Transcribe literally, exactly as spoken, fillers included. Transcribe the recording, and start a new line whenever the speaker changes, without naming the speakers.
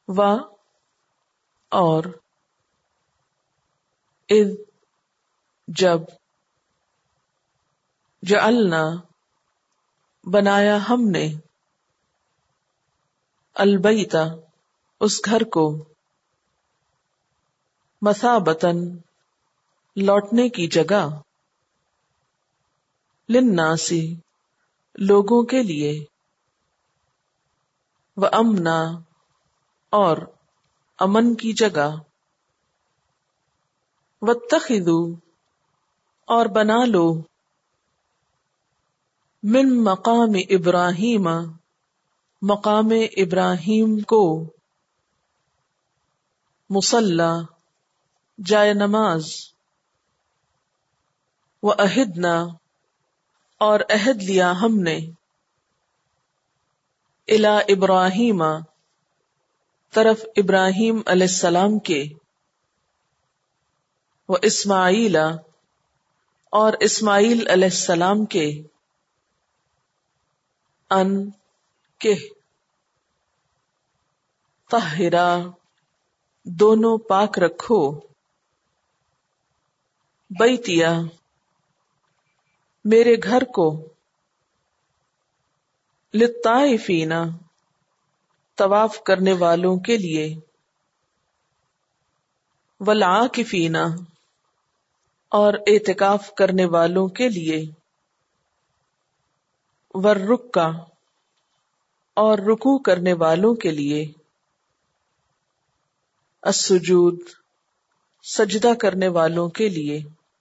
و اور اذ جب جعلنا بنایا ہم نے البیت اس گھر کو مثابتن لوٹنے کی جگہ للناسی لوگوں کے لیے وامنا اور امن کی جگہ واتخذوا اور بنا لو من مقام ابراہیم مقام ابراہیم کو مصلی جائے نماز وعہدنا اور عہد لیا ہم نے الی ابراہیم طرف ابراہیم علیہ السلام کے و اسماعیل اور اسماعیل علیہ السلام کے ان کہ طہرا دونوں پاک رکھو بیتیا میرے گھر کو للطائفین طواف کرنے والوں کے لیے والعاکفین اور اعتکاف کرنے والوں کے لیے والرکع اور رکوع کرنے والوں کے لیے السجود سجدہ کرنے والوں کے لیے